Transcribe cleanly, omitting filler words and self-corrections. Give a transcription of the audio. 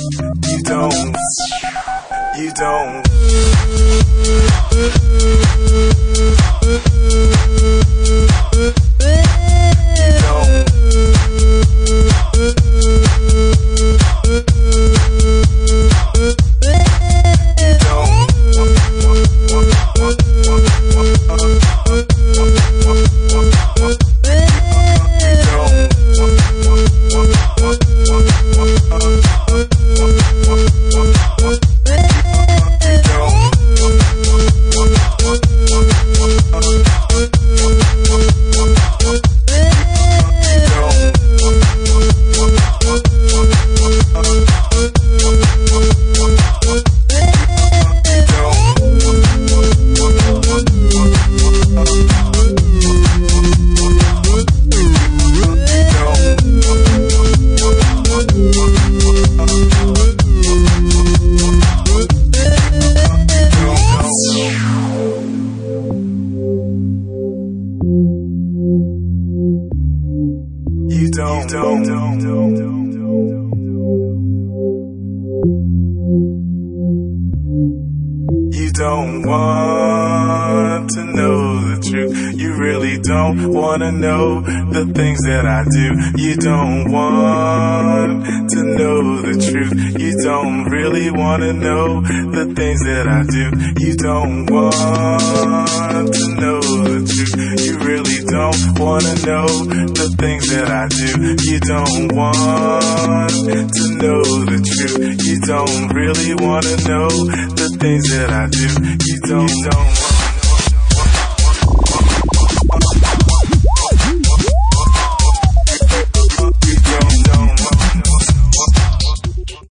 You don't. You don't. You don't want to know the truth. You really don't want to know the things that I do. You don't want to know the truth. You don't really want to know the things that I do. You don't want to know the truth. You really don't want to know the things that I do. You don't want to know the truth. You don't really want to know the things that I do. You don't want